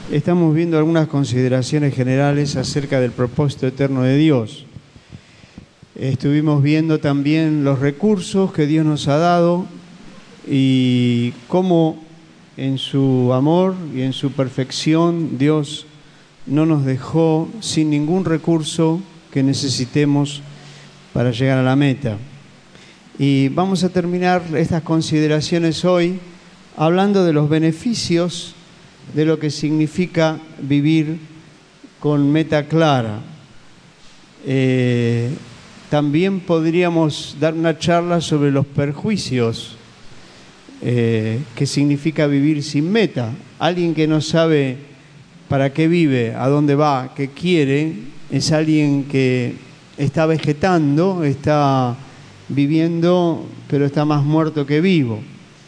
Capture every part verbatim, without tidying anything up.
Estamos viendo algunas consideraciones generales acerca del propósito eterno de Dios. Estuvimos viendo también los recursos que Dios nos ha dado y cómo en su amor y en su perfección Dios no nos dejó sin ningún recurso que necesitemos para llegar a la meta. Y vamos a terminar estas consideraciones hoy hablando de los beneficios de lo que significa vivir con meta clara. Eh, también podríamos dar una charla sobre los perjuicios eh, que significa vivir sin meta. Alguien que no sabe para qué vive, a dónde va, qué quiere, es alguien que está vegetando, está viviendo, pero está más muerto que vivo.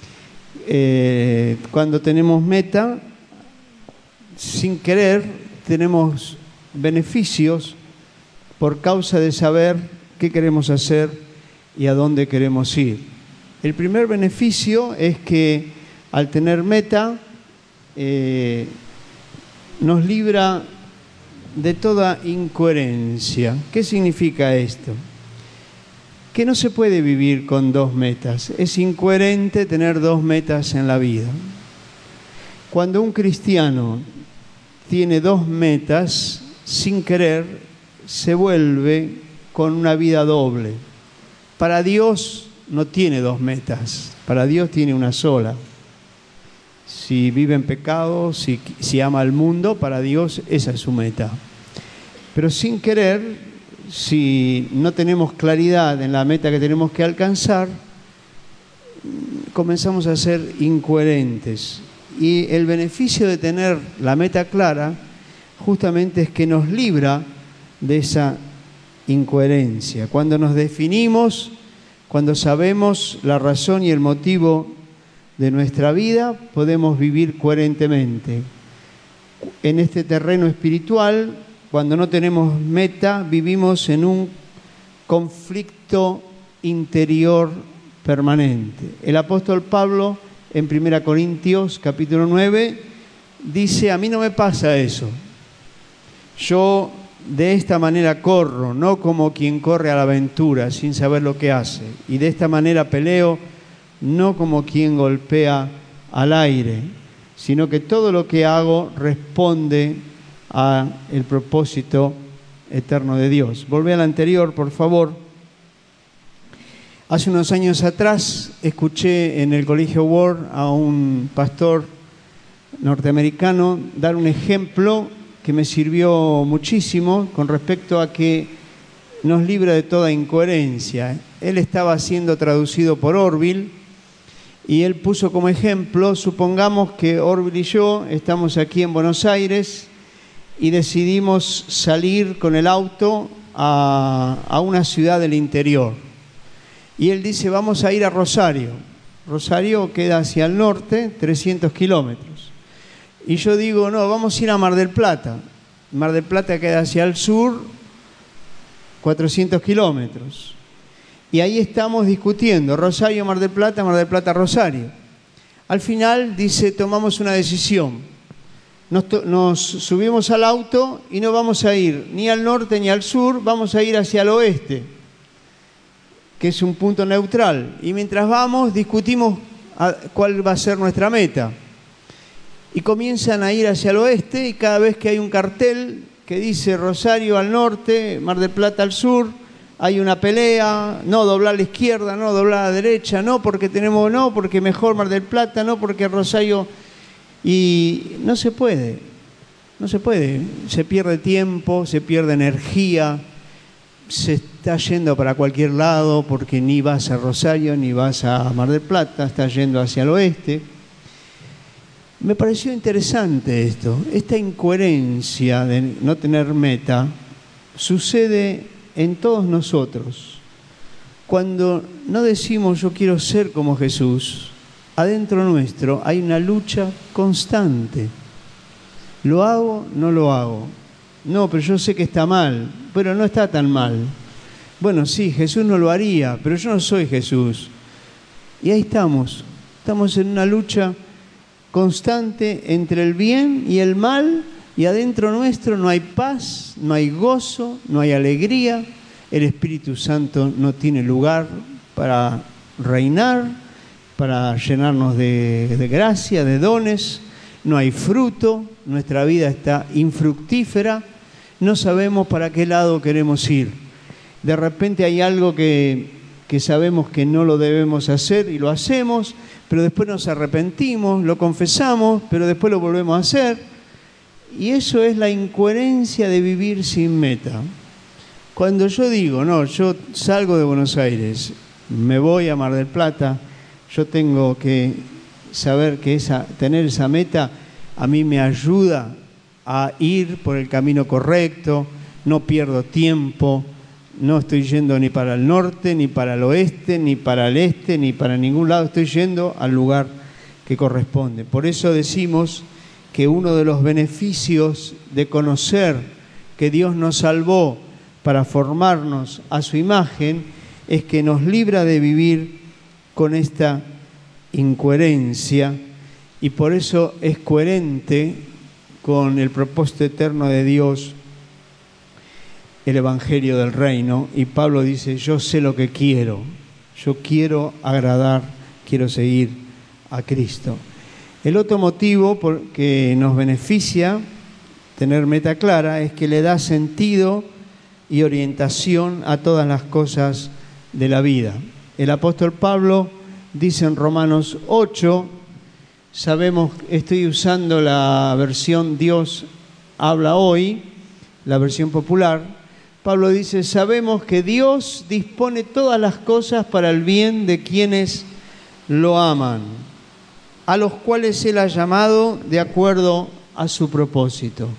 Eh, cuando tenemos meta, sin querer, tenemos beneficios por causa de saber qué queremos hacer y a dónde queremos ir. El primer beneficio es que al tener meta, eh, nos libra de toda incoherencia. ¿Qué significa esto? Que no se puede vivir con dos metas. Es incoherente tener dos metas en la vida. Cuando un cristiano tiene dos metas, sin querer, se vuelve con una vida doble. Para Dios no tiene dos metas, para Dios tiene una sola. Si vive en pecado, si, si ama al mundo, para Dios esa es su meta. Pero sin querer, si no tenemos claridad en la meta que tenemos que alcanzar, comenzamos a ser incoherentes. Y el beneficio de tener la meta clara justamente es que nos libra de esa incoherencia. Cuando nos definimos, cuando sabemos la razón y el motivo de nuestra vida, podemos vivir coherentemente. En este terreno espiritual, cuando no tenemos meta, vivimos en un conflicto interior permanente. El apóstol Pablo, en primera Corintios, capítulo nueve, dice, a mí no me pasa eso. Yo de esta manera corro, no como quien corre a la aventura sin saber lo que hace. Y de esta manera peleo, no como quien golpea al aire, sino que todo lo que hago responde a el propósito eterno de Dios. Volvé al anterior, por favor. Hace unos años atrás escuché en el Colegio Ward a un pastor norteamericano dar un ejemplo que me sirvió muchísimo con respecto a que nos libra de toda incoherencia. Él estaba siendo traducido por Orville y él puso como ejemplo, supongamos que Orville y yo estamos aquí en Buenos Aires y decidimos salir con el auto a, a una ciudad del interior. Y él dice, vamos a ir a Rosario. Rosario queda hacia el norte, trescientos kilómetros. Y yo digo, no, vamos a ir a Mar del Plata. Mar del Plata queda hacia el sur, cuatrocientos kilómetros. Y ahí estamos discutiendo, Rosario, Mar del Plata, Mar del Plata, Rosario. Al final, dice, tomamos una decisión. Nos, nos subimos al auto y no vamos a ir ni al norte ni al sur, vamos a ir hacia el oeste, que es un punto neutral. Y mientras vamos, discutimos cuál va a ser nuestra meta. Y comienzan a ir hacia el oeste y cada vez que hay un cartel que dice Rosario al norte, Mar del Plata al sur, hay una pelea, no, doblar a la izquierda, no, doblar a la derecha, no, porque tenemos, no, porque mejor Mar del Plata, no, porque Rosario... Y no se puede, no se puede. Se pierde tiempo, se pierde energía, se está yendo para cualquier lado porque ni vas a Rosario ni vas a Mar del Plata, estás yendo hacia el oeste. Me pareció interesante esto, esta incoherencia de no tener meta sucede en todos nosotros. Cuando no decimos yo quiero ser como Jesús, adentro nuestro hay una lucha constante. ¿Lo hago? No lo hago. No, pero yo sé que está mal. Pero no está tan mal. Bueno, sí, Jesús no lo haría, pero yo no soy Jesús. Y ahí estamos. Estamos en una lucha constante entre el bien y el mal, y adentro nuestro no hay paz, no hay gozo, no hay alegría. El Espíritu Santo no tiene lugar para reinar, para llenarnos de, de gracia, de dones. No hay fruto, nuestra vida está infructífera, no sabemos para qué lado queremos ir. De repente hay algo que, que sabemos que no lo debemos hacer y lo hacemos, pero después nos arrepentimos, lo confesamos, pero después lo volvemos a hacer. Y eso es la incoherencia de vivir sin meta. Cuando yo digo, no, yo salgo de Buenos Aires, me voy a Mar del Plata, yo tengo que saber que esa, tener esa meta a mí me ayuda a ir por el camino correcto, no pierdo tiempo, no estoy yendo ni para el norte, ni para el oeste, ni para el este, ni para ningún lado, estoy yendo al lugar que corresponde. Por eso decimos que uno de los beneficios de conocer que Dios nos salvó para formarnos a su imagen es que nos libra de vivir con esta incoherencia, y por eso es coherente con el propósito eterno de Dios el Evangelio del Reino. Y Pablo dice, yo sé lo que quiero, yo quiero agradar, quiero seguir a Cristo. El otro motivo por que nos beneficia tener meta clara es que le da sentido y orientación a todas las cosas de la vida. El apóstol Pablo dice en Romanos ocho, sabemos, estoy usando la versión Dios habla hoy, la versión popular. Pablo dice, sabemos que Dios dispone todas las cosas para el bien de quienes lo aman, a los cuales Él ha llamado de acuerdo a su propósito.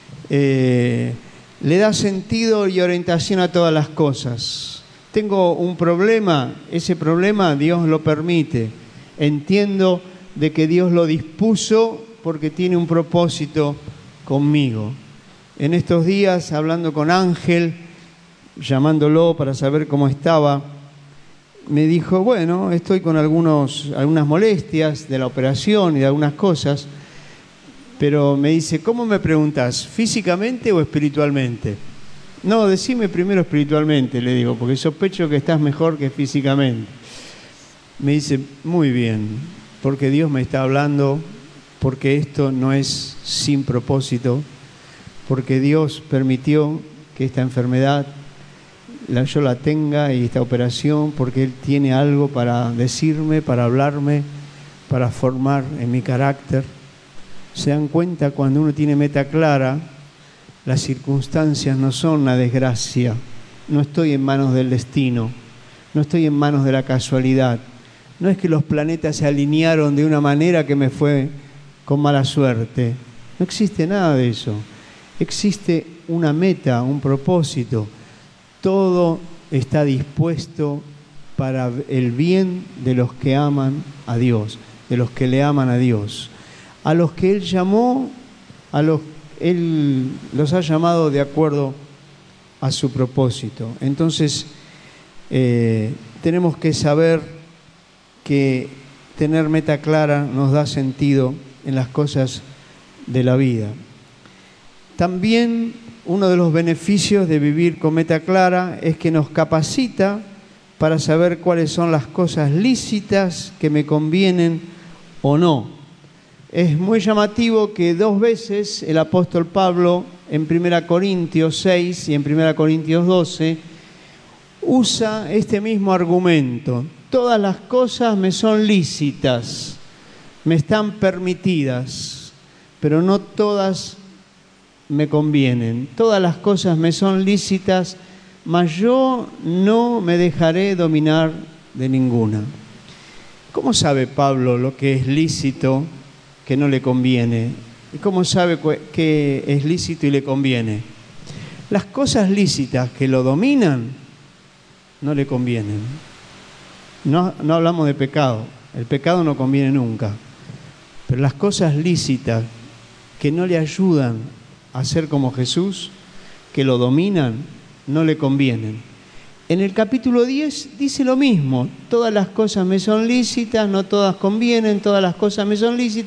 Eh, le da sentido y orientación a todas las cosas. Tengo un problema, ese problema Dios lo permite. Entiendo de que Dios lo dispuso porque tiene un propósito conmigo. En estos días, hablando con Ángel, llamándolo para saber cómo estaba, me dijo, bueno, estoy con algunos, algunas molestias de la operación y de algunas cosas, pero me dice, ¿cómo me preguntás? ¿Físicamente o espiritualmente? No, decime primero espiritualmente, le digo, porque sospecho que estás mejor que físicamente. Me dice, muy bien, porque Dios me está hablando, porque esto no es sin propósito, porque Dios permitió que esta enfermedad la, yo la tenga y esta operación, porque Él tiene algo para decirme, para hablarme, para formar en mi carácter. Se dan cuenta, cuando uno tiene meta clara, las circunstancias no son una desgracia, no estoy en manos del destino, no estoy en manos de la casualidad. No es que los planetas se alinearon de una manera que me fue con mala suerte. No existe nada de eso. Existe una meta, un propósito. Todo está dispuesto para el bien de los que aman a Dios, de los que le aman a Dios. A los que Él llamó, a los Él los ha llamado de acuerdo a su propósito. Entonces, eh, tenemos que saber que tener meta clara nos da sentido en las cosas de la vida. También uno de los beneficios de vivir con meta clara es que nos capacita para saber cuáles son las cosas lícitas que me convienen o no. Es muy llamativo que dos veces el apóstol Pablo, en primera Corintios seis y en primera Corintios doce, usa este mismo argumento. Todas las cosas me son lícitas, me están permitidas, pero no todas me convienen. Todas las cosas me son lícitas, mas yo no me dejaré dominar de ninguna. ¿Cómo sabe Pablo lo que es lícito que no le conviene? ¿Y cómo sabe qué es lícito y le conviene? Las cosas lícitas que lo dominan no le convienen. No, no hablamos de pecado, el pecado no conviene nunca, pero las cosas lícitas que no le ayudan a ser como Jesús, que lo dominan, no le convienen. En el capítulo diez dice lo mismo, todas las cosas me son lícitas, no todas convienen, todas las cosas me son lícitas,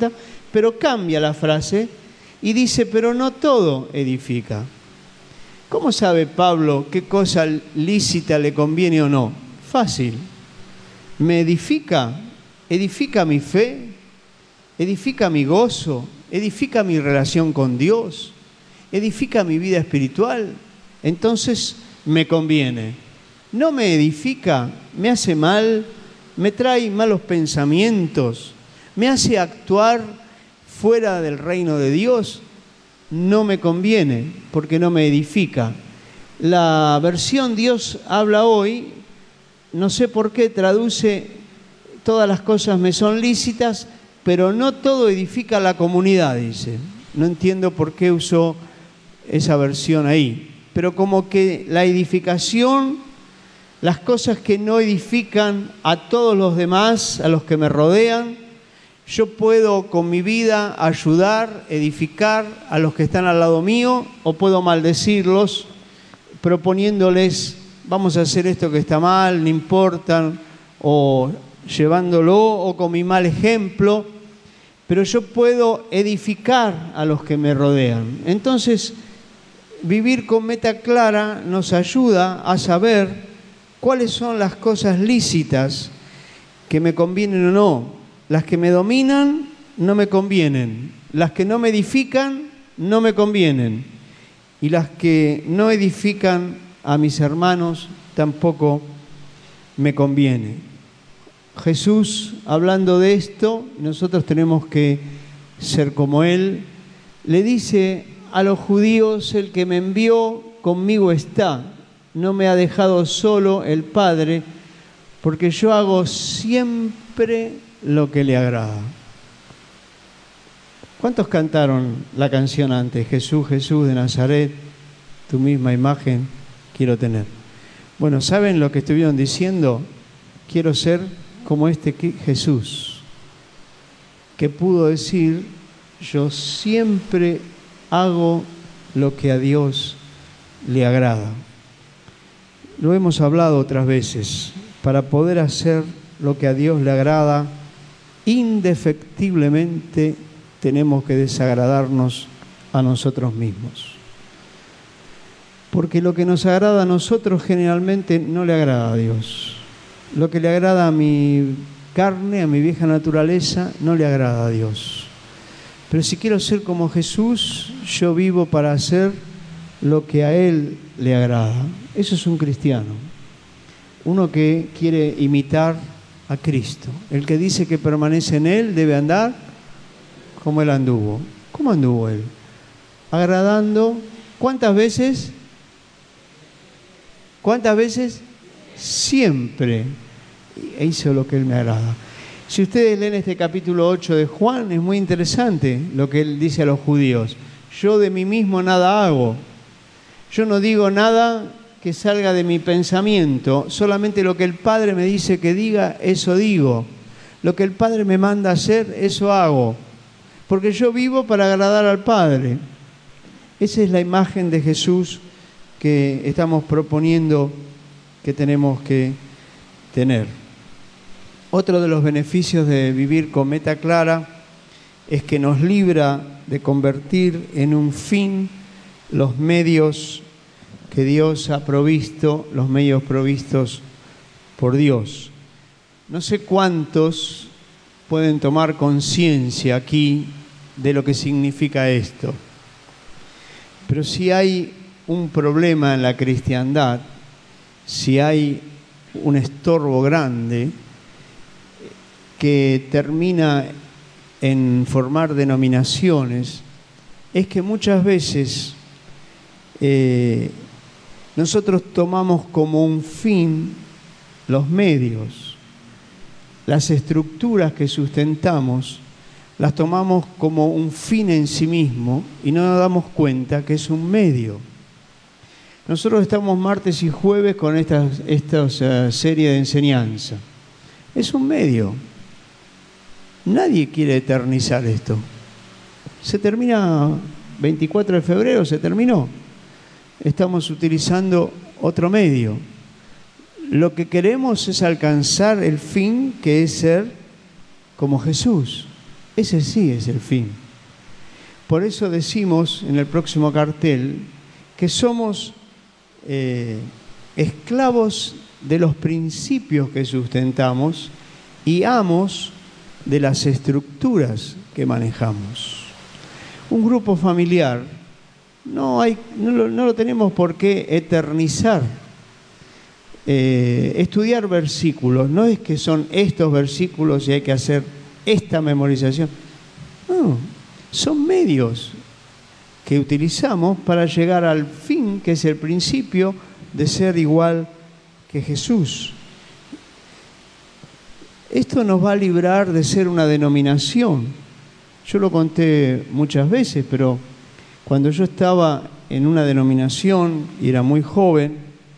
pero cambia la frase y dice, pero no todo edifica. ¿Cómo sabe Pablo qué cosa lícita le conviene o no? Fácil. ¿Me edifica? ¿Edifica mi fe? ¿Edifica mi gozo? ¿Edifica mi relación con Dios? ¿Edifica mi vida espiritual? Entonces me conviene. ¿No me edifica? ¿Me hace mal? ¿Me trae malos pensamientos? ¿Me hace actuar fuera del reino de Dios? No me conviene, porque no me edifica. La versión Dios habla hoy, no sé por qué, traduce todas las cosas me son lícitas, pero no todo edifica la comunidad, dice. No entiendo por qué usó esa versión ahí. Pero como que la edificación, las cosas que no edifican a todos los demás, a los que me rodean, yo puedo con mi vida ayudar, edificar a los que están al lado mío, o puedo maldecirlos proponiéndoles, vamos a hacer esto que está mal, no importa, o llevándolo, o con mi mal ejemplo, pero yo puedo edificar a los que me rodean. Entonces, vivir con meta clara nos ayuda a saber cuáles son las cosas lícitas que me convienen o no. Las que me dominan no me convienen, las que no me edifican no me convienen, y las que no edifican a mis hermanos tampoco me conviene. Jesús, hablando de esto, nosotros tenemos que ser como Él, le dice a los judíos, el que me envió conmigo está, no me ha dejado solo el Padre, porque yo hago siempre lo que le agrada. ¿Cuántos cantaron la canción antes? Jesús, Jesús de Nazaret, tu misma imagen quiero tener. Bueno, ¿saben lo que estuvieron diciendo? Quiero ser como este Jesús, que pudo decir, yo siempre hago lo que a Dios le agrada. Lo hemos hablado otras veces. Para poder hacer lo que a Dios le agrada, indefectiblemente tenemos que desagradarnos a nosotros mismos. Porque lo que nos agrada a nosotros generalmente no le agrada a Dios. Lo que le agrada a mi carne, a mi vieja naturaleza, no le agrada a Dios. Pero si quiero ser como Jesús, yo vivo para hacer lo que a Él le agrada. Eso es un cristiano. Uno que quiere imitar a Cristo. El que dice que permanece en Él debe andar como Él anduvo. ¿Cómo anduvo Él? Agradando. ¿Cuántas veces? ¿Cuántas veces? Siempre. E hizo lo que Él me agrada. Si ustedes leen este capítulo ocho de Juan, es muy interesante lo que Él dice a los judíos. Yo de mí mismo nada hago. Yo no digo nada que salga de mi pensamiento, solamente lo que el Padre me dice que diga, eso digo. Lo que el Padre me manda hacer, eso hago. Porque yo vivo para agradar al Padre. Esa es la imagen de Jesús que estamos proponiendo que tenemos que tener. Otro de los beneficios de vivir con meta clara es que nos libra de convertir en un fin los medios que Dios ha provisto, los medios provistos por Dios. No sé cuántos pueden tomar conciencia aquí de lo que significa esto, pero si hay un problema en la cristiandad, si hay un estorbo grande que termina en formar denominaciones, es que muchas veces eh, nosotros tomamos como un fin los medios, las estructuras que sustentamos, las tomamos como un fin en sí mismo y no nos damos cuenta que es un medio. Nosotros estamos martes y jueves con esta, esta uh, serie de enseñanza. Es un medio. Nadie quiere eternizar esto. Se termina veinticuatro de febrero, se terminó. Estamos utilizando otro medio. Lo que queremos es alcanzar el fin, que es ser como Jesús. Ese sí es el fin. Por eso decimos en el próximo cartel que somos eh, esclavos de los principios que sustentamos y amos de las estructuras que manejamos. Un grupo familiar no, hay, no, lo, no lo tenemos por qué eternizar. Eh, estudiar versículos no es que son estos versículos y hay que hacer esta memorización. No, son medios que utilizamos para llegar al fin, que es el principio de ser igual que Jesús. Esto nos va a librar de ser una denominación. Yo lo conté muchas veces, pero cuando yo estaba en una denominación y era muy joven,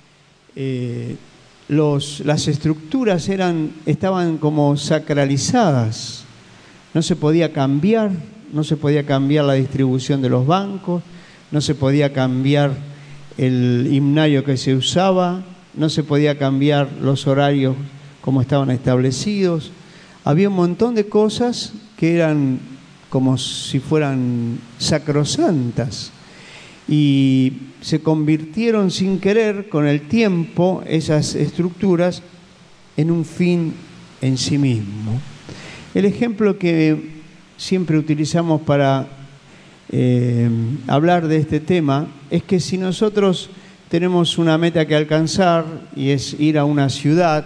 eh, los, las estructuras eran, estaban como sacralizadas. No se podía cambiar, no se podía cambiar la distribución de los bancos, no se podía cambiar el himnario que se usaba, no se podía cambiar los horarios como estaban establecidos. Había un montón de cosas que eran como si fueran sacrosantas y se convirtieron sin querer con el tiempo esas estructuras en un fin en sí mismo. El ejemplo que siempre utilizamos para eh, hablar de este tema es que si nosotros tenemos una meta que alcanzar y es ir a una ciudad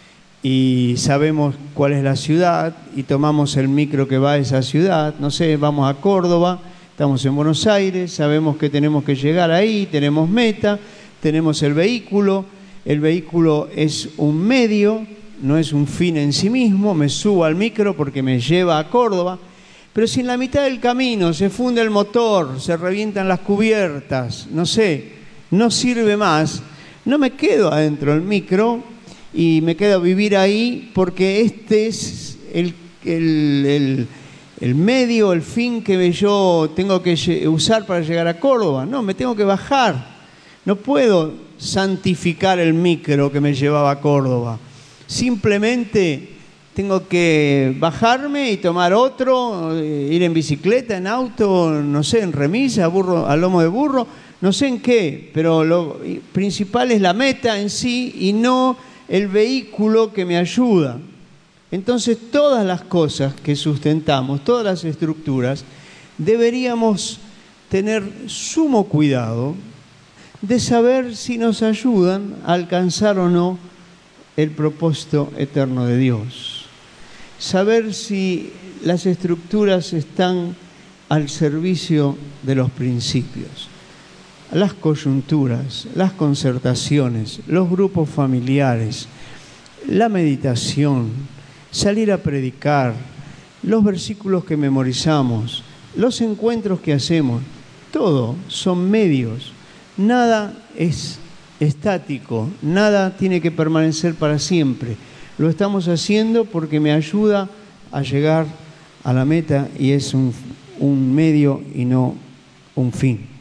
y sabemos cuál es la ciudad y tomamos el micro que va a esa ciudad, no sé, vamos a Córdoba, estamos en Buenos Aires, sabemos que tenemos que llegar ahí, tenemos meta, tenemos el vehículo, el vehículo es un medio, no es un fin en sí mismo, me subo al micro porque me lleva a Córdoba, pero si en la mitad del camino se funde el motor, se revientan las cubiertas, no sé, no sirve más, no me quedo adentro del micro y me quedo a vivir ahí porque este es el, el, el, el medio, el fin que yo tengo que usar para llegar a Córdoba. No, me tengo que bajar. No puedo santificar el micro que me llevaba a Córdoba. Simplemente tengo que bajarme y tomar otro, ir en bicicleta, en auto, no sé, en remisa, burro, a lomo de burro, no sé en qué, pero lo principal es la meta en sí y no el vehículo que me ayuda. Entonces, todas las cosas que sustentamos, todas las estructuras, deberíamos tener sumo cuidado de saber si nos ayudan a alcanzar o no el propósito eterno de Dios. Saber si las estructuras están al servicio de los principios. Las coyunturas, las concertaciones, los grupos familiares, la meditación, salir a predicar, los versículos que memorizamos, los encuentros que hacemos, todo son medios. Nada es estático, nada tiene que permanecer para siempre. Lo estamos haciendo porque me ayuda a llegar a la meta y es un, un medio y no un fin.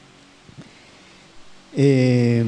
Eh,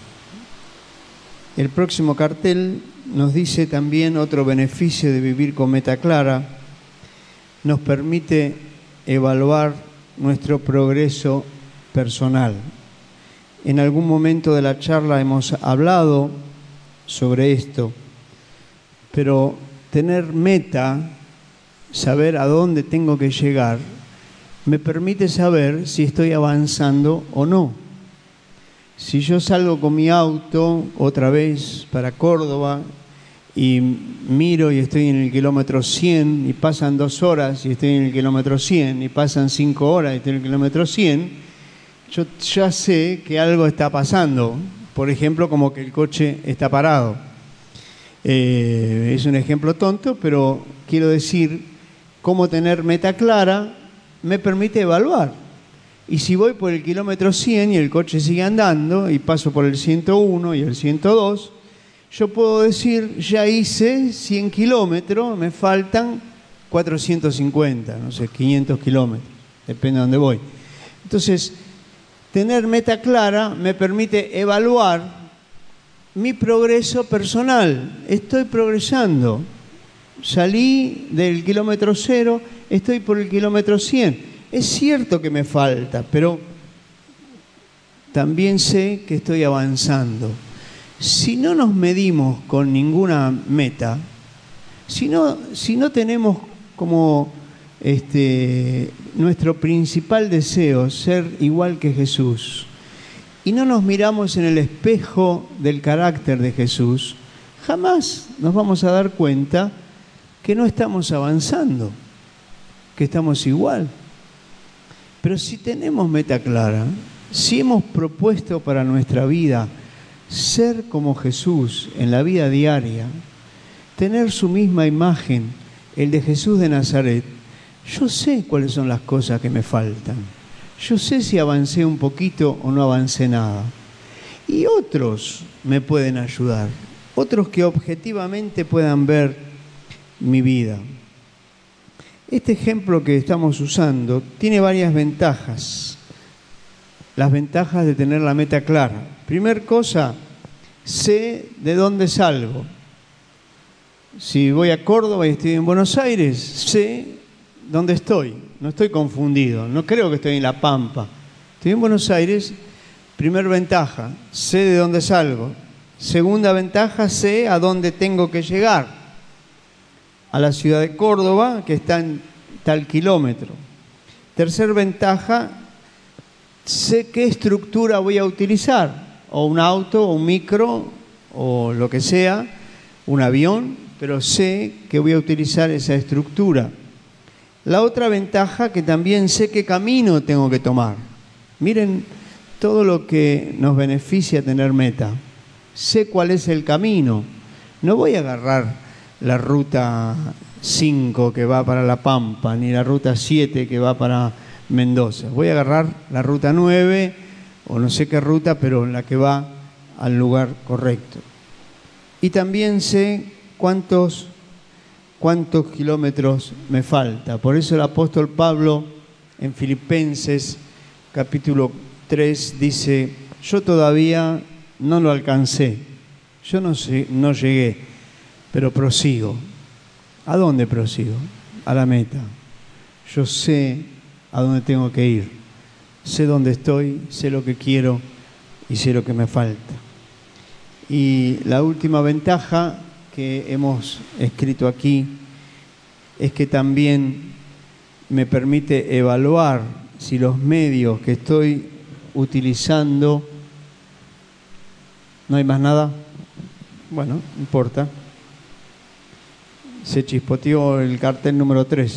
el próximo cartel nos dice también otro beneficio de vivir con meta clara. Nos permite evaluar nuestro progreso personal. En algún momento de la charla hemos hablado sobre esto, pero tener meta, saber a dónde tengo que llegar, me permite saber si estoy avanzando o no. Si yo salgo con mi auto otra vez para Córdoba y miro y estoy en el kilómetro cien y pasan dos horas y estoy en el kilómetro cien y pasan cinco horas y estoy en el kilómetro cien, yo ya sé que algo está pasando. Por ejemplo, como que el coche está parado. Eh, es un ejemplo tonto, pero quiero decir, cómo tener meta clara me permite evaluar. Y si voy por el kilómetro cien y el coche sigue andando y paso por el ciento uno y el ciento dos, yo puedo decir, ya hice cien kilómetros, me faltan cuatrocientos cincuenta, no sé, quinientos kilómetros, depende de dónde voy. Entonces, tener meta clara me permite evaluar mi progreso personal. Estoy progresando, salí del kilómetro cero, estoy por el kilómetro cien. Es cierto que me falta, pero también sé que estoy avanzando. Si no nos medimos con ninguna meta, si no, si no tenemos como este, nuestro principal deseo ser igual que Jesús, y no nos miramos en el espejo del carácter de Jesús, jamás nos vamos a dar cuenta que no estamos avanzando, que estamos igual. Pero si tenemos meta clara, si hemos propuesto para nuestra vida ser como Jesús en la vida diaria, tener su misma imagen, el de Jesús de Nazaret, yo sé cuáles son las cosas que me faltan. Yo sé si avancé un poquito o no avancé nada. Y otros me pueden ayudar, otros que objetivamente puedan ver mi vida. Este ejemplo que estamos usando tiene varias ventajas. Las ventajas de tener la meta clara. Primer cosa, sé de dónde salgo. Si voy a Córdoba y estoy en Buenos Aires, sé dónde estoy. No estoy confundido, no creo que estoy en La Pampa. Estoy en Buenos Aires. Primer ventaja, sé de dónde salgo. Segunda ventaja, sé a dónde tengo que llegar. A la ciudad de Córdoba, que está en tal kilómetro. Tercer ventaja, sé qué estructura voy a utilizar. O un auto, o un micro, o lo que sea, un avión, pero sé que voy a utilizar esa estructura. La otra ventaja, que también sé qué camino tengo que tomar. Miren todo lo que nos beneficia tener meta. Sé cuál es el camino. No voy a agarrar la ruta cinco que va para La Pampa, ni la ruta siete que va para Mendoza. Voy a agarrar la ruta nueve, o no sé qué ruta, pero la que va al lugar correcto. Y también sé cuántos... ¿Cuántos kilómetros me falta? Por eso el apóstol Pablo en Filipenses capítulo tres dice, yo todavía no lo alcancé, yo no, sé, no llegué, pero prosigo. ¿A dónde prosigo? A la meta. Yo sé a dónde tengo que ir, sé dónde estoy, sé lo que quiero y sé lo que me falta. Y la última ventaja que hemos escrito aquí es que también me permite evaluar si los medios que estoy utilizando... ¿No hay más nada? Bueno, no importa. Se chispoteó el cartel número trece.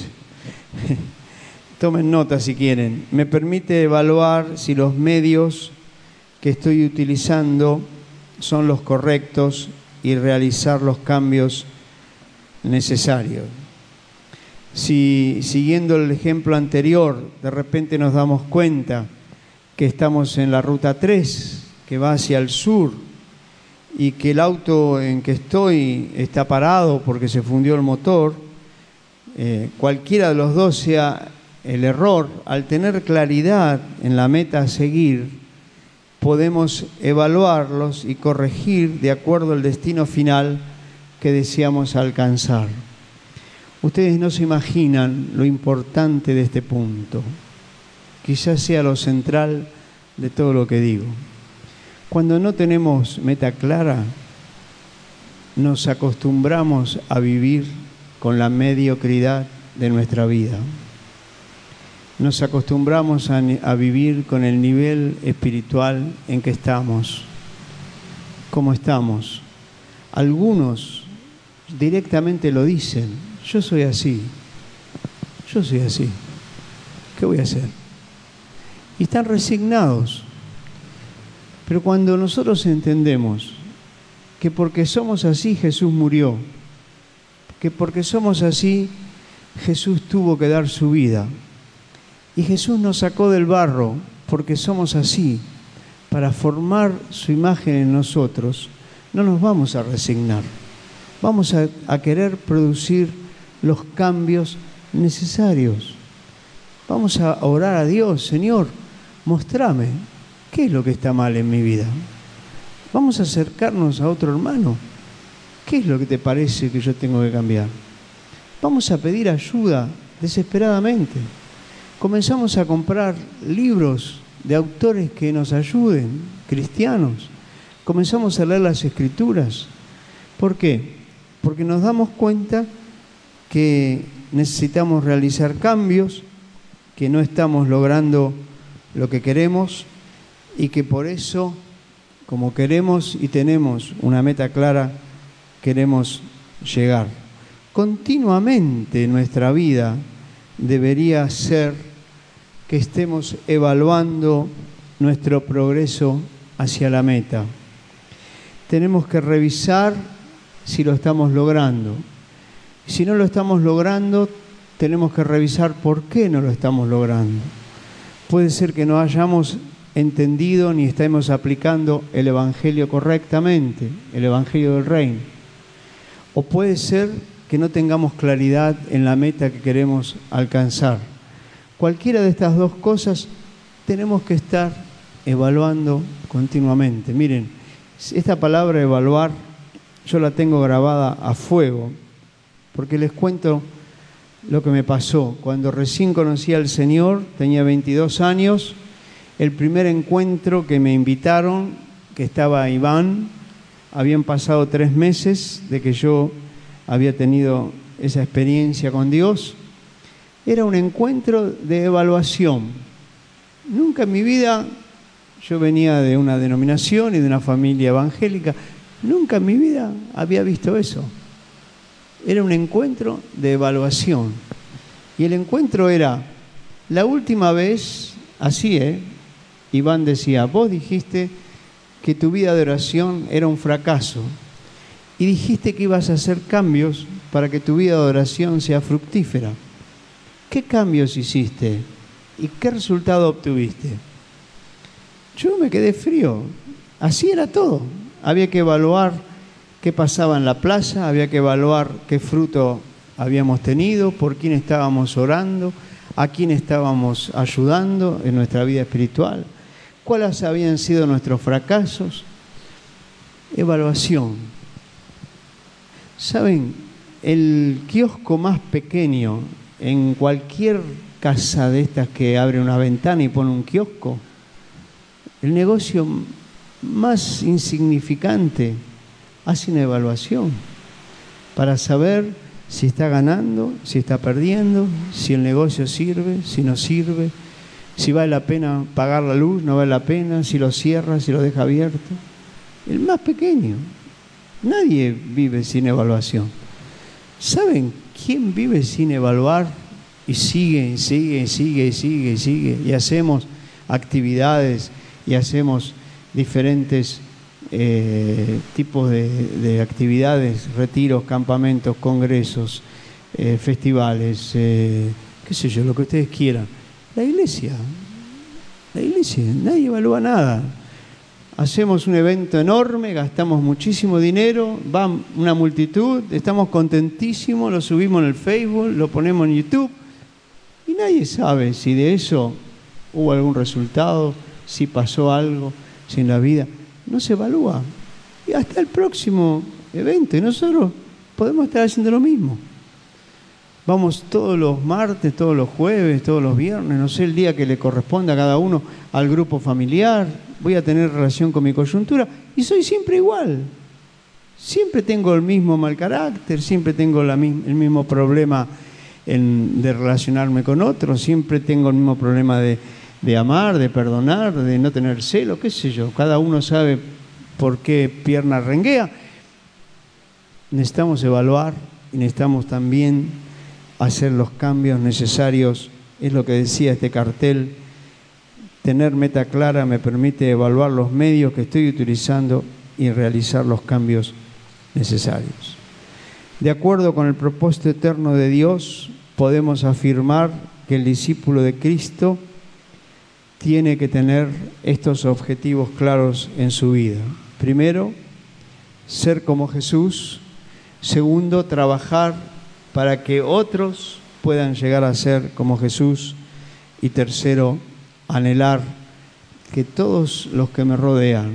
Tomen nota si quieren. Me permite evaluar si los medios que estoy utilizando son los correctos y realizar los cambios necesarios. Si, siguiendo el ejemplo anterior, de repente nos damos cuenta que estamos en la ruta tres, que va hacia el sur, y que el auto en que estoy está parado porque se fundió el motor, eh, cualquiera de los dos sea el error, al tener claridad en la meta a seguir, podemos evaluarlos y corregir de acuerdo al destino final que deseamos alcanzar. Ustedes no se imaginan lo importante de este punto. Quizás sea lo central de todo lo que digo. Cuando no tenemos meta clara, nos acostumbramos a vivir con la mediocridad de nuestra vida. Nos acostumbramos a, a vivir con el nivel espiritual en que estamos. ¿Cómo estamos? Algunos directamente lo dicen. Yo soy así. Yo soy así. ¿Qué voy a hacer? Y están resignados. Pero cuando nosotros entendemos que porque somos así Jesús murió, que porque somos así Jesús tuvo que dar su vida, y Jesús nos sacó del barro porque somos así, para formar su imagen en nosotros, no nos vamos a resignar. Vamos a, a querer producir los cambios necesarios. Vamos a orar a Dios, Señor, mostrame qué es lo que está mal en mi vida. Vamos a acercarnos a otro hermano. ¿Qué es lo que te parece que yo tengo que cambiar? vamos a pedir ayuda desesperadamente. Comenzamos a comprar libros de autores que nos ayuden, cristianos. Comenzamos a leer las Escrituras. ¿Por qué? Porque nos damos cuenta que necesitamos realizar cambios, que no estamos logrando lo que queremos y que por eso, como queremos y tenemos una meta clara, queremos llegar. Continuamente nuestra vida debería ser que estemos evaluando nuestro progreso hacia la meta. Tenemos que revisar si lo estamos logrando. Si no lo estamos logrando, tenemos que revisar por qué no lo estamos logrando. Puede ser que no hayamos entendido ni estemos aplicando el Evangelio correctamente, el Evangelio del Reino. O puede ser que no tengamos claridad en la meta que queremos alcanzar. Cualquiera de estas dos cosas tenemos que estar evaluando continuamente. Miren, esta palabra evaluar yo la tengo grabada a fuego, porque les cuento lo que me pasó. Cuando recién conocí al Señor, tenía veintidós años, el primer encuentro que me invitaron, que estaba Iván, habían pasado tres meses de que yo había tenido esa experiencia con Dios. Era un encuentro de evaluación. Nunca en mi vida, yo venía de una denominación y de una familia evangélica, nunca en mi vida había visto eso. Era un encuentro de evaluación. Y el encuentro era, la última vez, así, ¿eh? Iván decía, vos dijiste que tu vida de oración era un fracaso y dijiste que ibas a hacer cambios para que tu vida de oración sea fructífera. ¿Qué cambios hiciste y qué resultado obtuviste? Yo me quedé frío. Así era todo. Había que evaluar qué pasaba en la plaza, había que evaluar qué fruto habíamos tenido, por quién estábamos orando, a quién estábamos ayudando en nuestra vida espiritual, cuáles habían sido nuestros fracasos. Evaluación. ¿Saben? El kiosco más pequeño en cualquier casa de estas que abre una ventana y pone un kiosco, el negocio más insignificante hace una evaluación para saber si está ganando, si está perdiendo, si el negocio sirve, si no sirve, si vale la pena pagar la luz, no vale la pena, si lo cierra, si lo deja abierto. El más pequeño. Nadie vive sin evaluación. ¿Saben quién vive sin evaluar y sigue, y sigue, y sigue, y sigue, y sigue? Y hacemos actividades y hacemos diferentes eh, tipos de, de actividades, retiros, campamentos, congresos, eh, festivales, eh, qué sé yo, lo que ustedes quieran. La iglesia, la iglesia, nadie evalúa nada. Hacemos un evento enorme, gastamos muchísimo dinero, va una multitud, estamos contentísimos, lo subimos en el Facebook, lo ponemos en YouTube y nadie sabe si de eso hubo algún resultado, si pasó algo, si en la vida no se evalúa. Y hasta el próximo evento, y nosotros podemos estar haciendo lo mismo. Vamos todos los martes, todos los jueves, todos los viernes, no sé el día que le corresponda a cada uno, al grupo familiar. Voy a tener relación con mi coyuntura y soy siempre igual. Siempre tengo el mismo mal carácter, siempre tengo la, el mismo problema en, de relacionarme con otros, siempre tengo el mismo problema de, de amar, de perdonar, de no tener celo, qué sé yo. Cada uno sabe por qué pierna renguea. Necesitamos evaluar y necesitamos también hacer los cambios necesarios. Es lo que decía este cartel. Tener meta clara me permite evaluar los medios que estoy utilizando y realizar los cambios necesarios. De acuerdo con el propósito eterno de Dios, podemos afirmar que el discípulo de Cristo tiene que tener estos objetivos claros en su vida. Primero, ser como Jesús. Segundo, trabajar para que otros puedan llegar a ser como Jesús. Y tercero, anhelar que todos los que me rodean,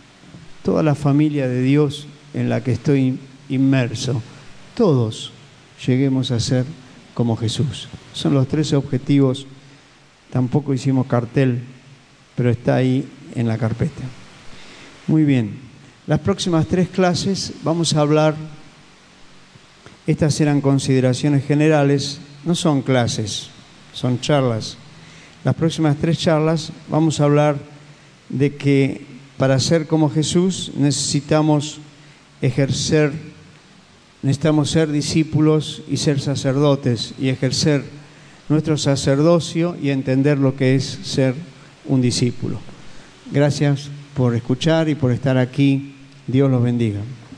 toda la familia de Dios en la que estoy inmerso, todos lleguemos a ser como Jesús. Son los tres objetivos. Tampoco hicimos cartel, pero está ahí en la carpeta. Muy bien. Las próximas tres clases vamos a hablar, estas eran consideraciones generales, no son clases, son charlas. Las próximas tres charlas vamos a hablar de que para ser como Jesús necesitamos ejercer, necesitamos ser discípulos y ser sacerdotes y ejercer nuestro sacerdocio y entender lo que es ser un discípulo. Gracias por escuchar y por estar aquí. Dios los bendiga.